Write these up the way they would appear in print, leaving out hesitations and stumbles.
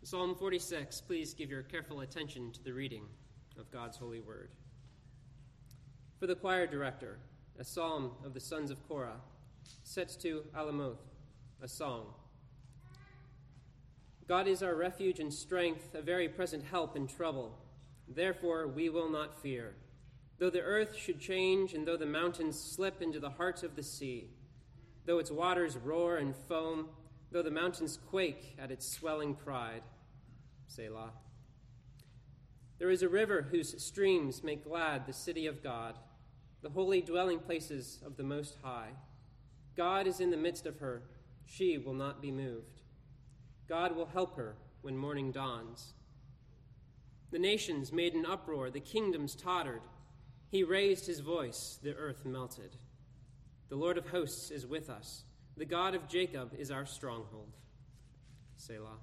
Psalm 46, please give your careful attention to the reading of God's holy word. For the choir director, a psalm of the sons of Korah, set to Alamoth, a song. God is our refuge and strength, a very present help in trouble. Therefore we will not fear. Though the earth should change, and though the mountains slip into the heart of the sea, though its waters roar and foam, though the mountains quake at its swelling pride. Selah. There is a river whose streams make glad the city of God, the holy dwelling places of the Most High. God is in the midst of her. She will not be moved. God will help her when morning dawns. The nations made an uproar. The kingdoms tottered. He raised his voice. The earth melted. The Lord of hosts is with us. The God of Jacob is our stronghold. Selah.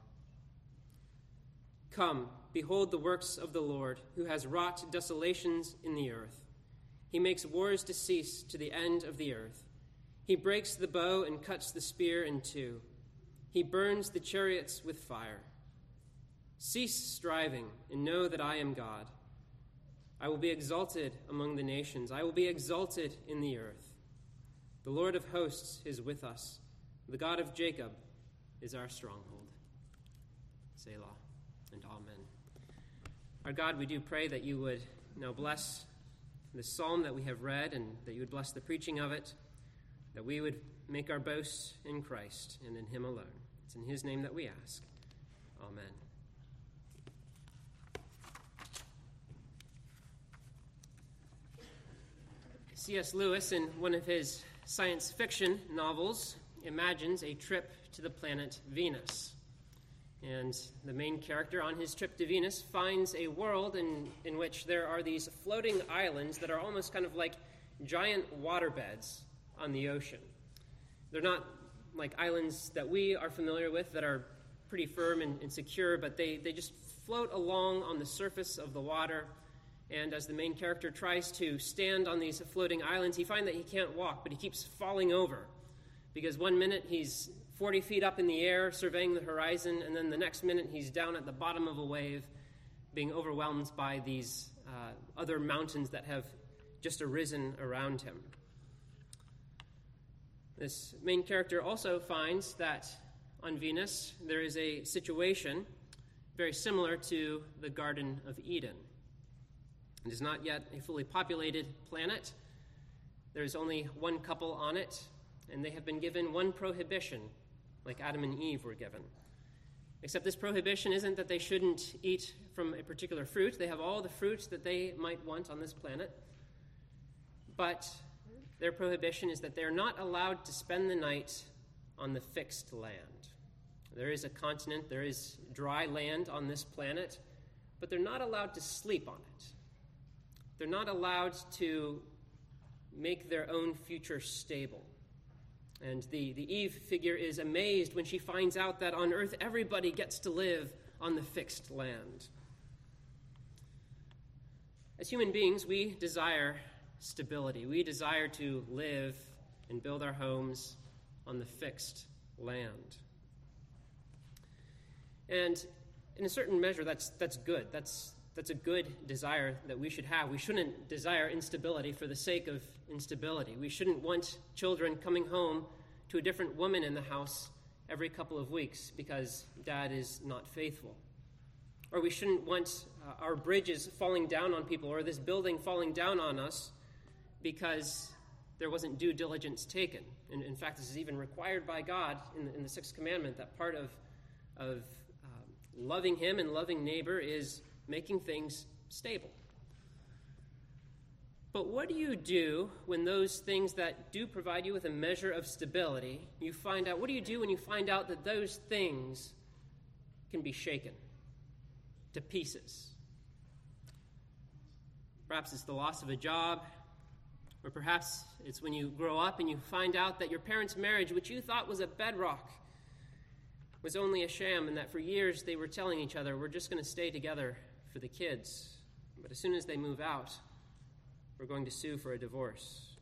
Come, behold the works of the Lord, who has wrought desolations in the earth. He makes wars to cease to the end of the earth. He breaks the bow and cuts the spear in two. He burns the chariots with fire. Cease striving and know that I am God. I will be exalted among the nations. I will be exalted in the earth. The Lord of hosts is with us. The God of Jacob is our stronghold. Selah and amen. Our God, we do pray that you would now bless the psalm that we have read and that you would bless the preaching of it, that we would make our boast in Christ and in him alone. It's in his name that we ask. Amen. C.S. Lewis, in one of his science fiction novels, imagines a trip to the planet Venus. And the main character on his trip to Venus finds a world in which there are these floating islands that are almost kind of like giant waterbeds on the ocean. They're not like islands that we are familiar with that are pretty firm and secure, but they just float along on the surface of the water. And as the main character tries to stand on these floating islands, he finds that he can't walk, but he keeps falling over. Because one minute he's 40 feet up in the air surveying the horizon, and then the next minute he's down at the bottom of a wave being overwhelmed by these other mountains that have just arisen around him. This main character also finds that on Venus there is a situation very similar to the Garden of Eden. It is not yet a fully populated planet. There is only one couple on it, and they have been given one prohibition, like Adam and Eve were given. Except this prohibition isn't that they shouldn't eat from a particular fruit. They have all the fruits that they might want on this planet. But their prohibition is that they're not allowed to spend the night on the fixed land. There is a continent, there is dry land on this planet, but they're not allowed to sleep on it. They're not allowed to make their own future stable. And the Eve figure is amazed when she finds out that on earth everybody gets to live on the fixed land. As human beings, we desire stability. We desire to live and build our homes on the fixed land. And in a certain measure, that's good. That's a good desire that we should have. We shouldn't desire instability for the sake of instability. We shouldn't want children coming home to a different woman in the house every couple of weeks because dad is not faithful. Or we shouldn't want our bridges falling down on people or this building falling down on us because there wasn't due diligence taken. And in fact, this is even required by God in the sixth commandment, that part of loving him and loving neighbor is making things stable. But what do you do when those things that do provide you with a measure of stability, what do you do when you find out that those things can be shaken to pieces? Perhaps it's the loss of a job, or perhaps it's when you grow up and you find out that your parents' marriage, which you thought was a bedrock, was only a sham, and that for years they were telling each other, we're just going to stay together for the kids. But as soon as they move out, we're going to sue for a divorce.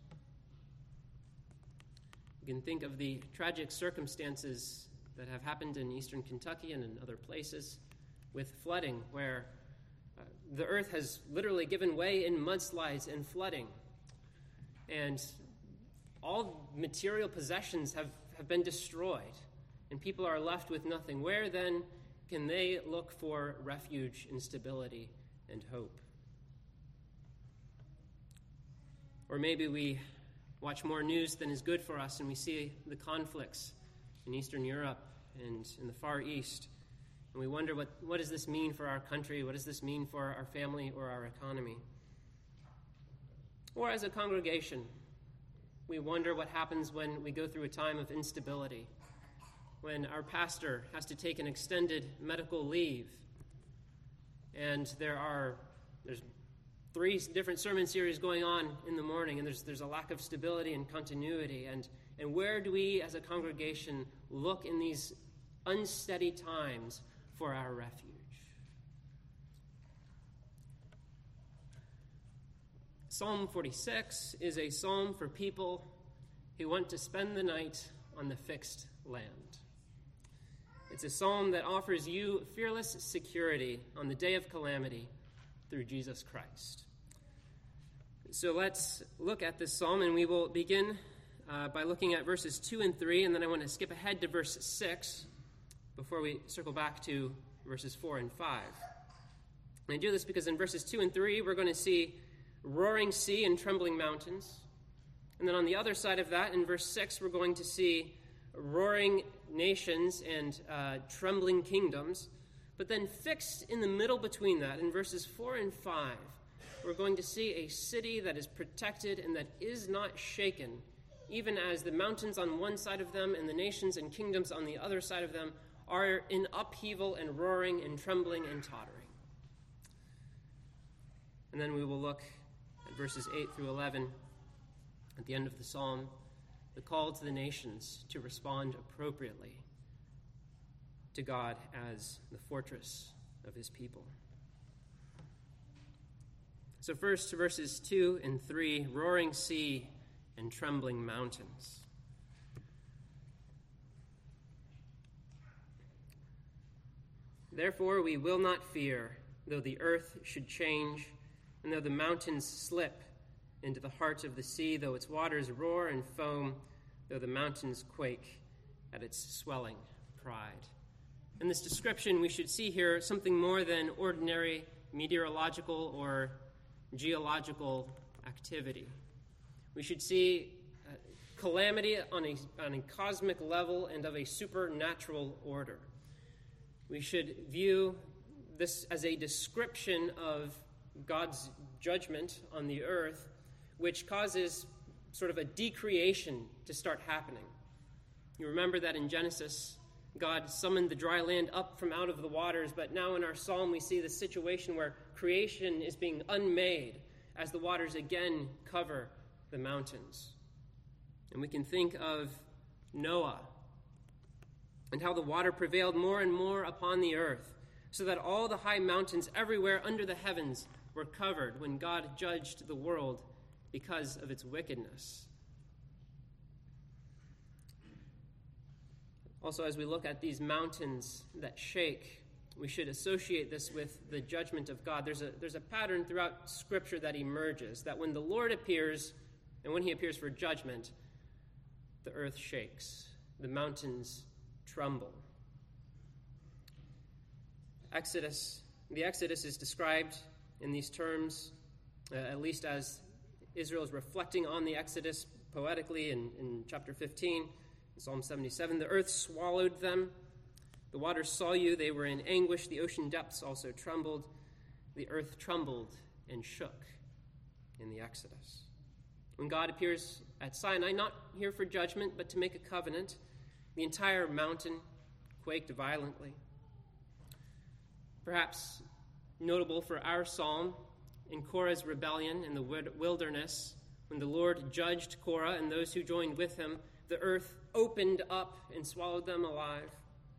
You can think of the tragic circumstances that have happened in eastern Kentucky and in other places with flooding, where the earth has literally given way in mudslides and flooding. And all material possessions have been destroyed, and people are left with nothing. Where then can they look for refuge and stability and hope? Or maybe we watch more news than is good for us, and we see the conflicts in Eastern Europe and in the Far East, and we wonder, what does this mean for our country? What does this mean for our family or our economy? Or as a congregation, we wonder what happens when we go through a time of instability, when our pastor has to take an extended medical leave, and there's 3 different sermon series going on in the morning, and there's a lack of stability and continuity. And where do we as a congregation look in these unsteady times for our refuge? Psalm 46 is a psalm for people who want to spend the night on the fixed land. It's a psalm that offers you fearless security on the day of calamity through Jesus Christ. So let's look at this psalm, and we will begin by looking at verses 2 and 3, and then I want to skip ahead to verse 6 before we circle back to verses 4 and 5. And I do this because in verses 2 and 3, we're going to see roaring sea and trembling mountains. And then on the other side of that, in verse 6, we're going to see roaring nations and trembling kingdoms. But then fixed in the middle between that, in verses 4 and 5, we're going to see a city that is protected and that is not shaken, even as the mountains on one side of them and the nations and kingdoms on the other side of them are in upheaval and roaring and trembling and tottering. And then we will look at verses 8 through 11 at the end of the psalm, the call to the nations to respond appropriately to God as the fortress of his people. So first, verses 2 and 3, roaring sea and trembling mountains. Therefore we will not fear, though the earth should change, and though the mountains slip into the heart of the sea, though its waters roar and foam, though the mountains quake at its swelling pride. In this description, we should see here something more than ordinary meteorological or geological activity. We should see calamity on a cosmic level and of a supernatural order. We should view this as a description of God's judgment on the earth, which causes sort of a decreation to start happening. You remember that in Genesis, God summoned the dry land up from out of the waters, but now in our psalm we see the situation where creation is being unmade as the waters again cover the mountains. And we can think of Noah and how the water prevailed more and more upon the earth, so that all the high mountains everywhere under the heavens were covered when God judged the world because of its wickedness. Also, as we look at these mountains that shake, we should associate this with the judgment of God. There's a pattern throughout Scripture that emerges, that when the Lord appears, and when he appears for judgment, the earth shakes, the mountains tremble. The Exodus is described in these terms, at least as Israel is reflecting on the Exodus poetically in chapter 15, in Psalm 77. The earth swallowed them. The waters saw you. They were in anguish. The ocean depths also trembled. The earth trembled and shook in the Exodus. When God appears at Sinai, not here for judgment, but to make a covenant, the entire mountain quaked violently. Perhaps notable for our psalm, in Korah's rebellion in the wilderness, when the Lord judged Korah and those who joined with him, the earth opened up and swallowed them alive.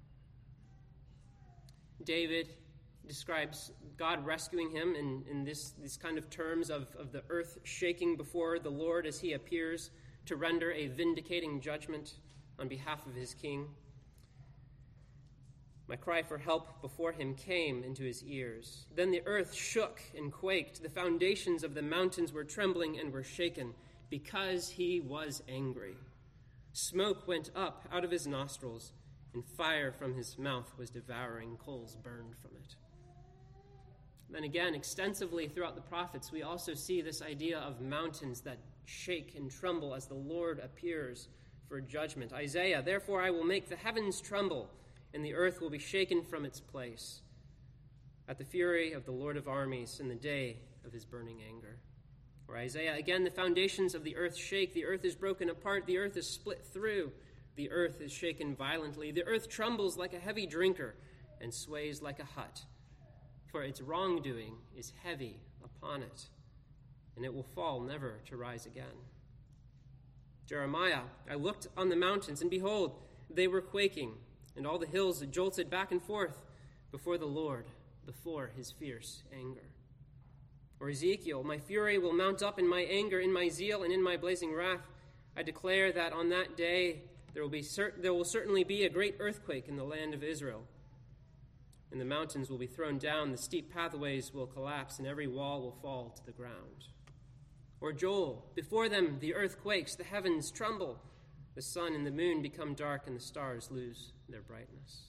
David describes God rescuing him in these kind of terms of the earth shaking before the Lord as he appears to render a vindicating judgment on behalf of his king. My cry for help before him came into his ears. Then the earth shook and quaked. The foundations of the mountains were trembling and were shaken, because he was angry. Smoke went up out of his nostrils, and fire from his mouth was devouring. Coals burned from it. Then again, extensively throughout the prophets, we also see this idea of mountains that shake and tremble as the Lord appears for judgment. Isaiah, therefore I will make the heavens tremble, and the earth will be shaken from its place at the fury of the Lord of armies in the day of his burning anger. Or Isaiah, again, the foundations of the earth shake. The earth is broken apart. The earth is split through. The earth is shaken violently. The earth trembles like a heavy drinker and sways like a hut. For its wrongdoing is heavy upon it, and it will fall never to rise again. Jeremiah, I looked on the mountains, and behold, they were quaking, and all the hills jolted back and forth before the Lord, before his fierce anger. Or Ezekiel, my fury will mount up in my anger, in my zeal, and in my blazing wrath. I declare that on that day there will certainly be a great earthquake in the land of Israel. And the mountains will be thrown down, the steep pathways will collapse, and every wall will fall to the ground. Or Joel, before them the earth quakes, the heavens tremble, the sun and the moon become dark, and the stars lose their brightness.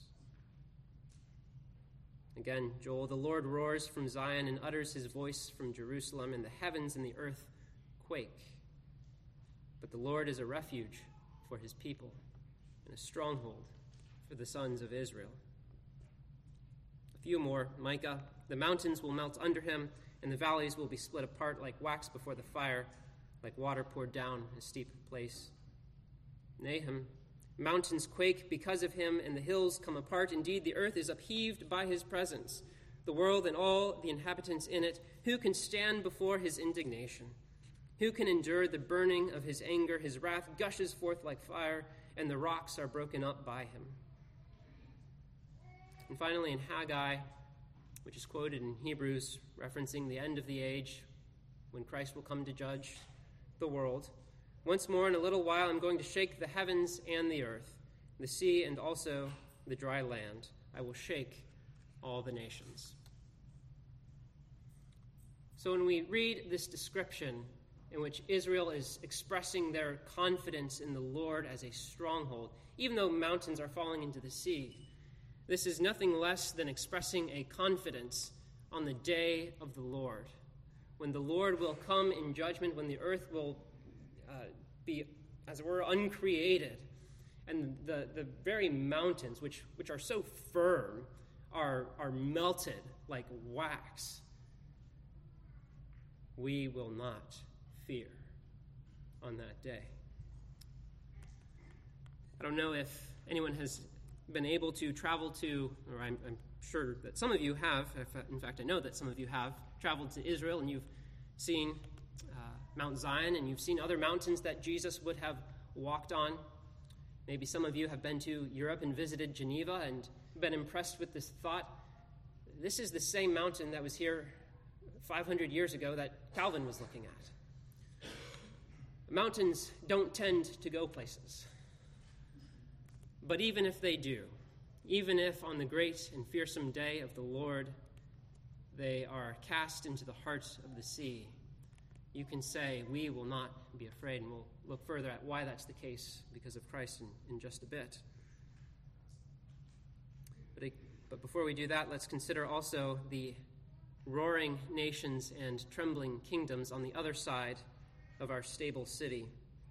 Again, Joel, the Lord roars from Zion and utters his voice from Jerusalem, and the heavens and the earth quake. But the Lord is a refuge for his people and a stronghold for the sons of Israel. A few more. Micah, the mountains will melt under him, and the valleys will be split apart like wax before the fire, like water poured down a steep place. Nahum, mountains quake because of him, and the hills come apart. Indeed, the earth is upheaved by his presence, the world and all the inhabitants in it. Who can stand before his indignation? Who can endure the burning of his anger? His wrath gushes forth like fire, and the rocks are broken up by him. And finally, in Haggai, which is quoted in Hebrews, referencing the end of the age, when Christ will come to judge the world, once more in a little while I'm going to shake the heavens and the earth, the sea and also the dry land. I will shake all the nations. So when we read this description in which Israel is expressing their confidence in the Lord as a stronghold, even though mountains are falling into the sea, this is nothing less than expressing a confidence on the day of the Lord, when the Lord will come in judgment, when the earth will be, as it were, uncreated, and the very mountains, which are so firm, are melted like wax. We will not fear on that day. I don't know if anyone has been able to travel to, or I'm sure that some of you have, in fact I know that some of you have traveled to Israel, and you've seen Mount Zion, and you've seen other mountains that Jesus would have walked on. Maybe some of you have been to Europe and visited Geneva and been impressed with this thought. This is the same mountain that was here 500 years ago that Calvin was looking at. Mountains don't tend to go places. But even if they do, even if on the great and fearsome day of the Lord they are cast into the heart of the sea, you can say, we will not be afraid, and we'll look further at why that's the case because of Christ in just a bit. But before we do that, let's consider also the roaring nations and trembling kingdoms on the other side of our stable city.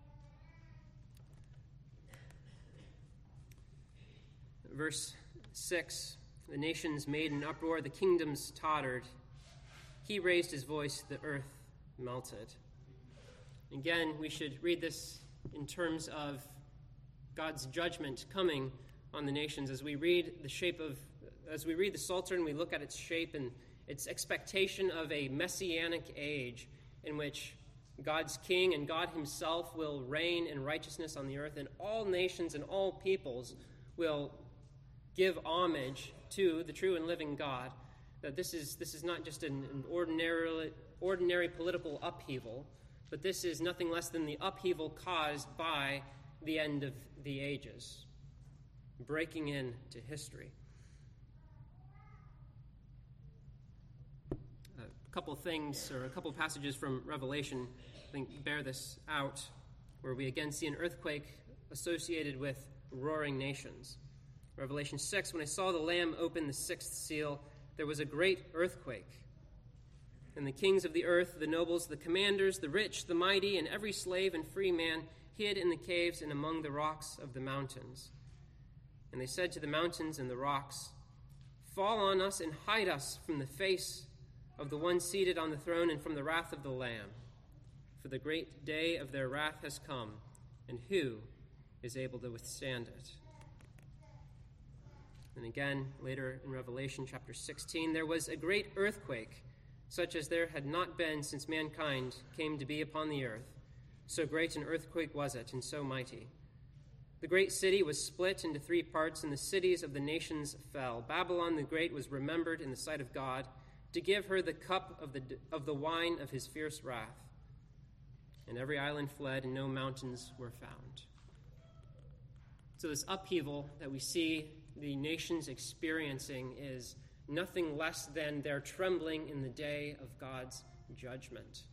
Verse 6, the nations made an uproar, the kingdoms tottered. He raised his voice, the earth melted. Again, we should read this in terms of God's judgment coming on the nations. As we read the Psalter and we look at its shape and its expectation of a messianic age in which God's king and God himself will reign in righteousness on the earth, and all nations and all peoples will give homage to the true and living God, that this is not just an ordinary political upheaval, but this is nothing less than the upheaval caused by the end of the ages, breaking into history. couple things, or a couple passages from Revelation, I think, bear this out, where we again see an earthquake associated with roaring nations. Revelation 6, when I saw the Lamb open the sixth seal, there was a great earthquake. And the kings of the earth, the nobles, the commanders, the rich, the mighty, and every slave and free man hid in the caves and among the rocks of the mountains. And they said to the mountains and the rocks, "Fall on us and hide us from the face of the one seated on the throne and from the wrath of the Lamb. For the great day of their wrath has come, and who is able to withstand it?" And again, later in Revelation chapter 16, there was a great earthquake, such as there had not been since mankind came to be upon the earth. So great an earthquake was it, and so mighty. The great city was split into 3 parts, and the cities of the nations fell. Babylon the Great was remembered in the sight of God, to give her the cup of the wine of his fierce wrath. And every island fled, and no mountains were found. So this upheaval that we see the nations experiencing is nothing less than their trembling in the day of God's judgment.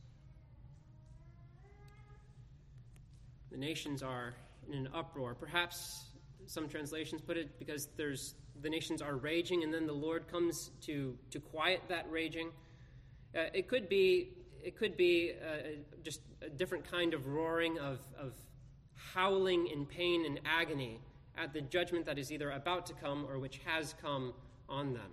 The nations are in an uproar. Perhaps some translations put it because the nations are raging, and then the Lord comes to quiet that raging. It could be just a different kind of roaring of howling in pain and agony at the judgment that is either about to come or which has come on them.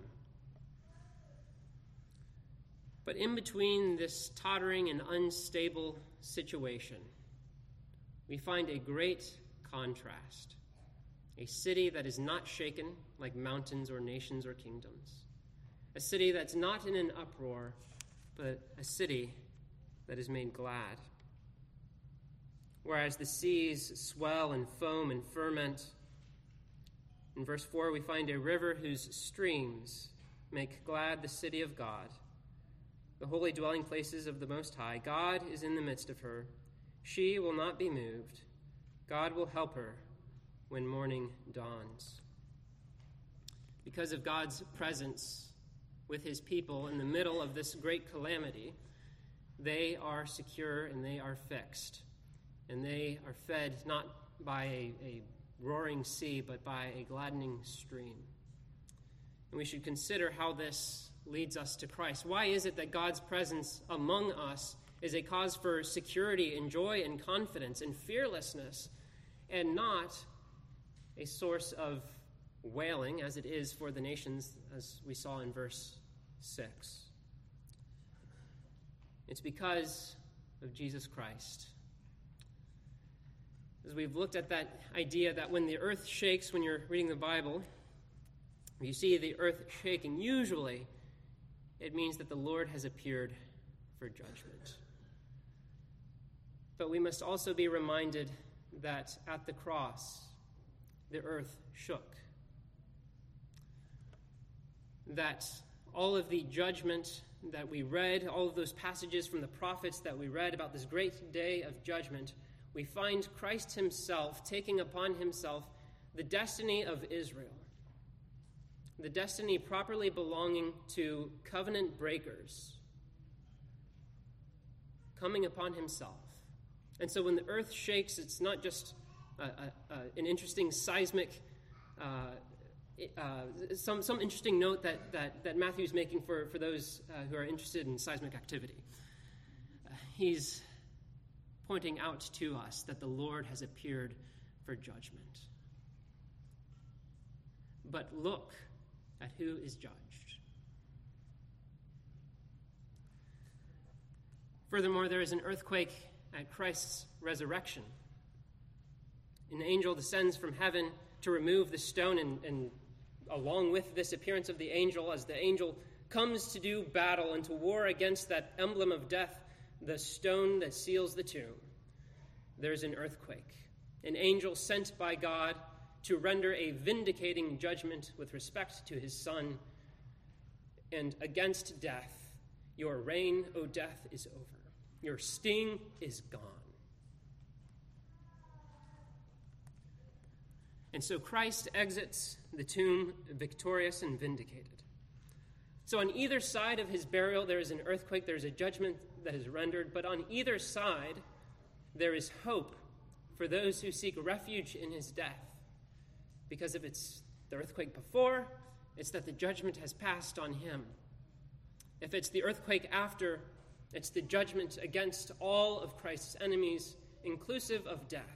But in between this tottering and unstable situation, we find a great contrast. A city that is not shaken like mountains or nations or kingdoms. A city that's not in an uproar, but a city that is made glad. Whereas the seas swell and foam and ferment, in verse 4 we find a river whose streams make glad the city of God, the holy dwelling places of the Most High. God is in the midst of her. She will not be moved. God will help her when morning dawns. Because of God's presence with his people in the middle of this great calamity, they are secure and they are fixed. And they are fed not by a roaring sea, but by a gladdening stream. And we should consider how this leads us to Christ. Why is it that God's presence among us is a cause for security and joy and confidence and fearlessness, and not a source of wailing, as it is for the nations, as we saw in verse 6? It's because of Jesus Christ. As we've looked at that idea that when the earth shakes, when you're reading the Bible, you see the earth shaking, usually it means that the Lord has appeared for judgment. But we must also be reminded that at the cross, the earth shook. That all of the judgment that we read, all of those passages from the prophets that we read about this great day of judgment, we find Christ himself taking upon himself the destiny of Israel, the destiny properly belonging to covenant breakers, coming upon himself. And so when the earth shakes, it's not just an interesting seismic, some interesting note that Matthew's making for those who are interested in seismic activity. He's pointing out to us that the Lord has appeared for judgment. But look at who is judged. Furthermore, there is an earthquake at Christ's resurrection. An angel descends from heaven to remove the stone, and along with this appearance of the angel, as the angel comes to do battle and to war against that emblem of death, the stone that seals the tomb, there's an earthquake. An angel sent by God to render a vindicating judgment with respect to his Son, and against death. Your reign, O death, is over. Your sting is gone. And so Christ exits the tomb victorious and vindicated. So on either side of his burial, there is an earthquake, there is a judgment that is rendered, but on either side, there is hope for those who seek refuge in his death. Because if it's the earthquake before, it's that the judgment has passed on him. If it's the earthquake after, it's the judgment against all of Christ's enemies, inclusive of death.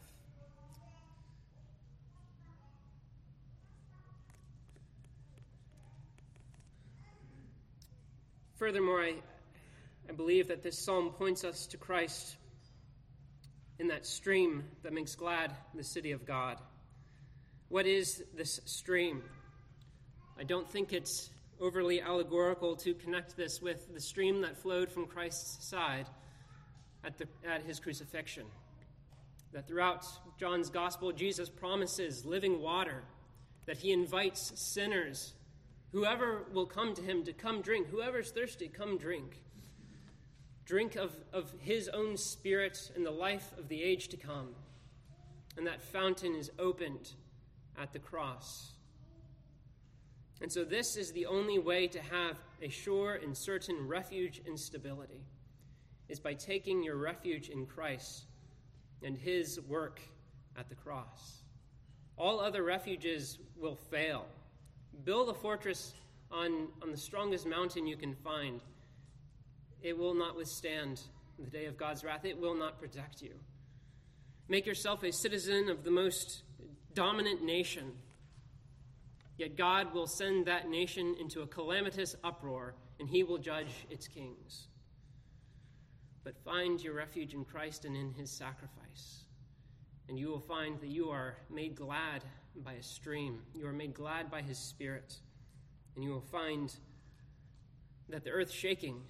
Furthermore, I believe that this psalm points us to Christ in that stream that makes glad the city of God. What is this stream? I don't think it's overly allegorical to connect this with the stream that flowed from Christ's side at his crucifixion. That throughout John's gospel, Jesus promises living water, that he invites sinners, whoever will come to him, to come drink. Whoever's thirsty, come drink. Drink of his own spirit and the life of the age to come. And that fountain is opened at the cross. And so this is the only way to have a sure and certain refuge and stability, is by taking your refuge in Christ and his work at the cross. All other refuges will fail. Build a fortress on the strongest mountain you can find. It will not withstand the day of God's wrath. It will not protect you. Make yourself a citizen of the most dominant nation. Yet God will send that nation into a calamitous uproar, and he will judge its kings. But find your refuge in Christ and in his sacrifice, and you will find that you are made glad by a stream. You are made glad by his Spirit, and you will find that the earth shaking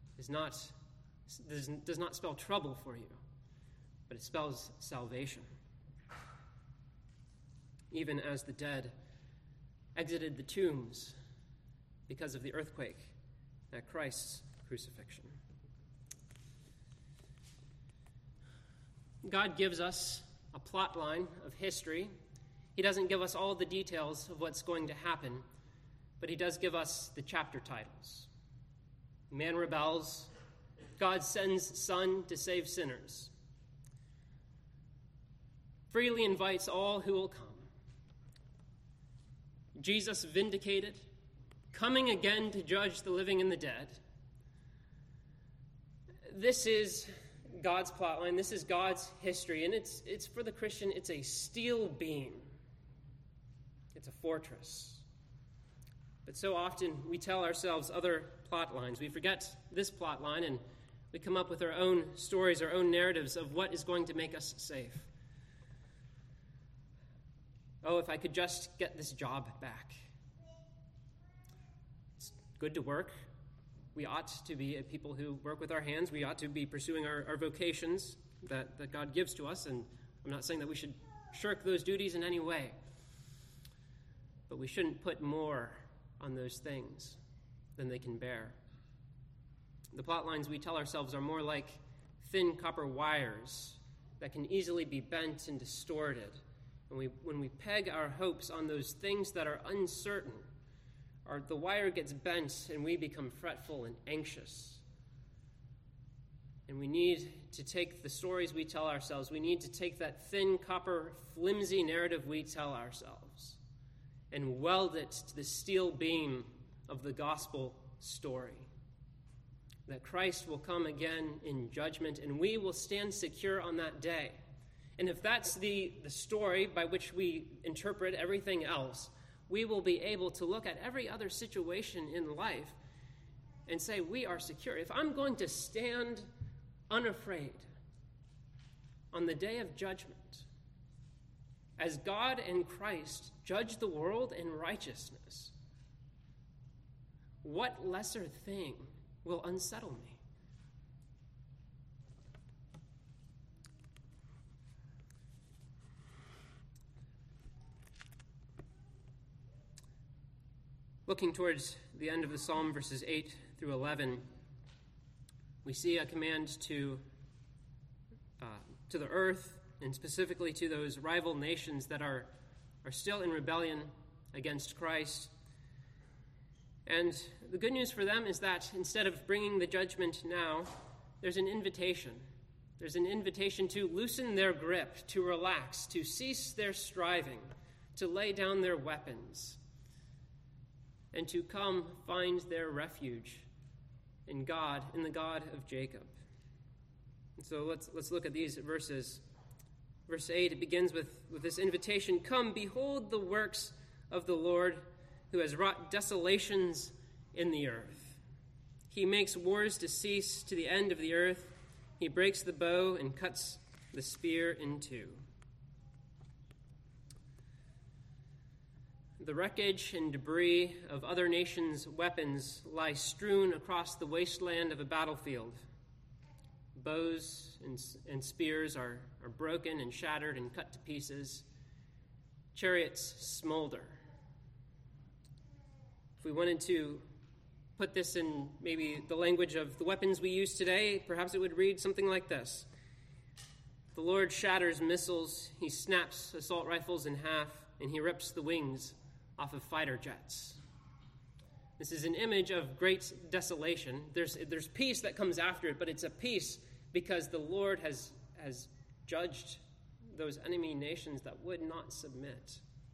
does not spell trouble for you, but it spells salvation. Even as the dead exited the tombs because of the earthquake at Christ's crucifixion. God gives us a plot line of history. He doesn't give us all the details of what's going to happen, but he does give us the chapter titles. Man rebels. God sends Son to save sinners. Freely invites all who will come. Jesus vindicated, coming again to judge the living and the dead. This is God's plotline. This is God's history, and it's for the Christian, it's a steel beam. It's a fortress. But so often we tell ourselves other plot lines. We forget this plot line, and we come up with our own stories, our own narratives of what is going to make us safe. Oh, if I could just get this job back. It's good to work. We ought to be a people who work with our hands. We ought to be pursuing our vocations that God gives to us. And I'm not saying that we should shirk those duties in any way. But we shouldn't put more on those things than they can bear. The plot lines we tell ourselves are more like thin copper wires that can easily be bent and distorted. And when we peg our hopes on those things that are uncertain, the wire gets bent and we become fretful and anxious. And we need to take the stories we tell ourselves, we need to take that thin copper, flimsy narrative we tell ourselves and weld it to the steel beam of the gospel story. That Christ will come again in judgment and we will stand secure on that day. And if that's the story by which we interpret everything else, we will be able to look at every other situation in life and say, we are secure. If I'm going to stand unafraid on the day of judgment, as God and Christ judge the world in righteousness, what lesser thing will unsettle me? Looking towards the end of the psalm, verses 8 through 11, we see a command to the earth, and specifically to those rival nations that are still in rebellion against Christ. And the good news for them is that instead of bringing the judgment now, there's an invitation. There's an invitation to loosen their grip, to relax, to cease their striving, to lay down their weapons, and to come find their refuge in God, in the God of Jacob. And so let's look at these verses. Verse 8, it begins with this invitation, "Come, behold the works of the Lord, who has wrought desolations in the earth. He makes wars to cease to the end of the earth. He breaks the bow and cuts the spear in two." The wreckage and debris of other nations' weapons lie strewn across the wasteland of a battlefield. Bows and spears are broken and shattered and cut to pieces. Chariots smolder. If we wanted to put this in maybe the language of the weapons we use today, perhaps it would read something like this. The Lord shatters missiles, he snaps assault rifles in half, and he rips the wings off of fighter jets. This is an image of great desolation. There's peace that comes after it, but it's a peace because the Lord has judged those enemy nations that would not submit.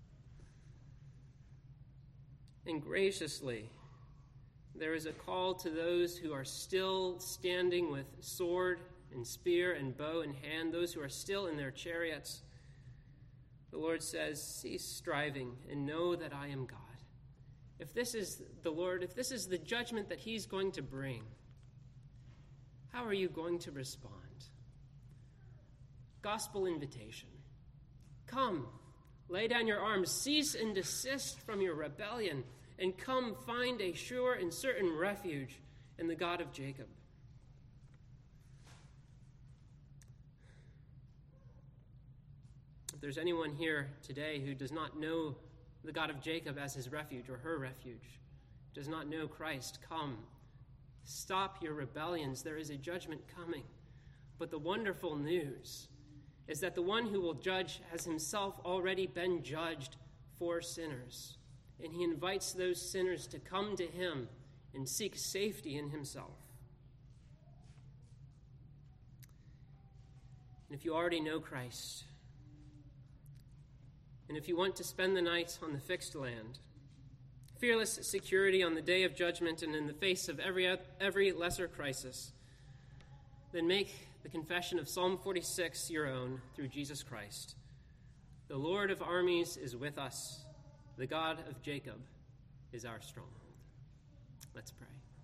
And graciously, there is a call to those who are still standing with sword and spear and bow in hand, those who are still in their chariots. The Lord says, "Cease striving and know that I am God." If this is the Lord, if this is the judgment that he's going to bring, how are you going to respond? Gospel invitation. Come, lay down your arms, cease and desist from your rebellion, and come find a sure and certain refuge in the God of Jacob. If there's anyone here today who does not know the God of Jacob as his refuge or her refuge, does not know Christ, come. Stop your rebellions. There is a judgment coming. But the wonderful news is that the one who will judge has himself already been judged for sinners. And he invites those sinners to come to him and seek safety in himself. And if you already know Christ, and if you want to spend the night on the fixed land, fearless security on the day of judgment and in the face of every lesser crisis, then make the confession of Psalm 46 your own through Jesus Christ. The Lord of armies is with us. The God of Jacob is our stronghold. Let's pray.